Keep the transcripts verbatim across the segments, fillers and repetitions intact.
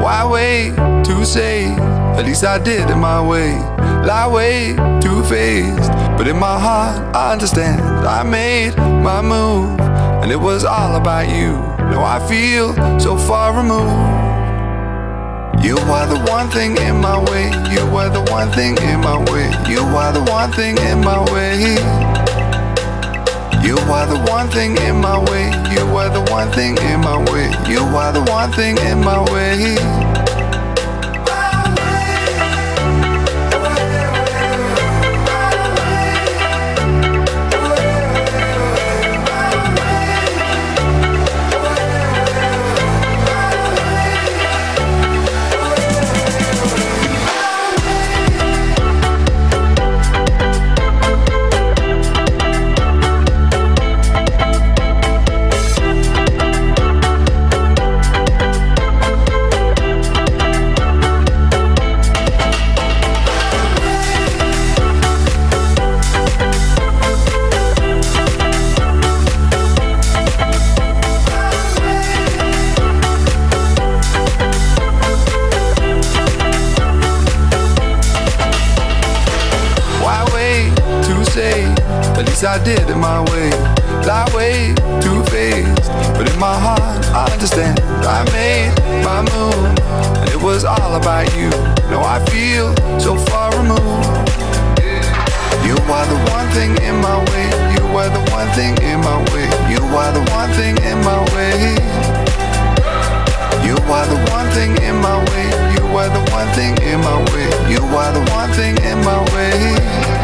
Why wait to say? At least I did it my way. Lie way too faced, but in my heart I understand. I made my move, and it was all about you. Now I feel so far removed. You are the one thing in my way. You are the one thing in my way. You are the one thing in my way. You are the one thing in my way. You are the one thing in my way. You are the one thing in my way. At least I did it my way. Lie way too faced, but in my heart I understand. I made my move, and it was all about you. Now I feel so far removed. You are the one thing in my way. You are the one thing in my way. You are the one thing in my way. You are the one thing in my way. You are the one thing in my way. You are the one thing in my way.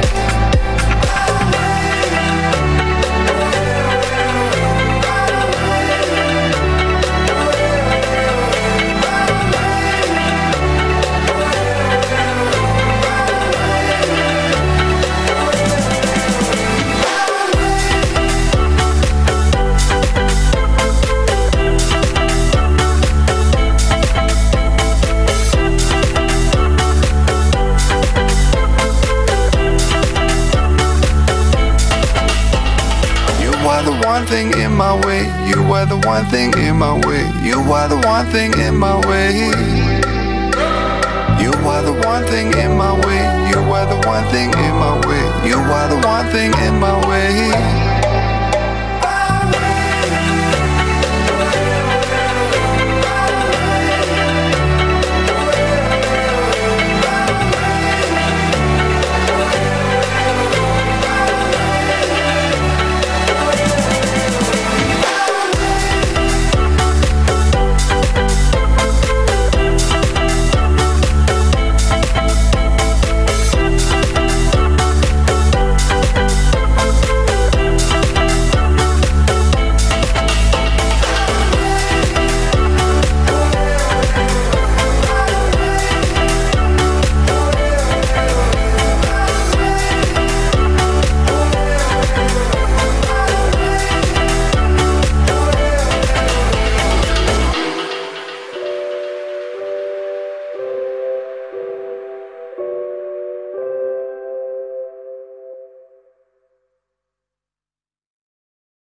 One thing in my way. You are the one thing in my way. You are the one thing in my way. You are the one thing in my way. You are the one thing in my way. You are the one thing in my way.